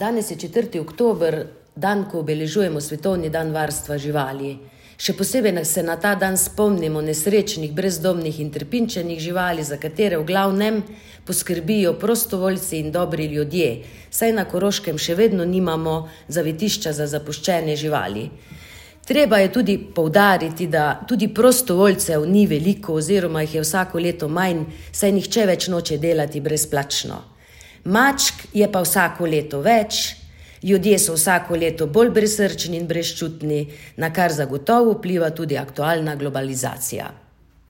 Danes je 4. oktober, dan, ko obeležujemo Svetovni dan varstva živali. Še posebej se na ta dan spomnimo nesrečnih, brezdomnih in trpinčenih živali, za katere v glavnem poskrbijo prostovoljci in dobri ljudje, saj na Koroškem še vedno nimamo zavetišča za zapuščene živali. Treba je tudi poudariti, da tudi prostovoljcev ni veliko oziroma jih je vsako leto manj, saj nihče več noče delati brezplačno. Mačk je pa vsako leto več, ljudje so vsako leto bolj brezsrčni in brezčutni, na kar zagotovo vpliva tudi aktualna globalizacija.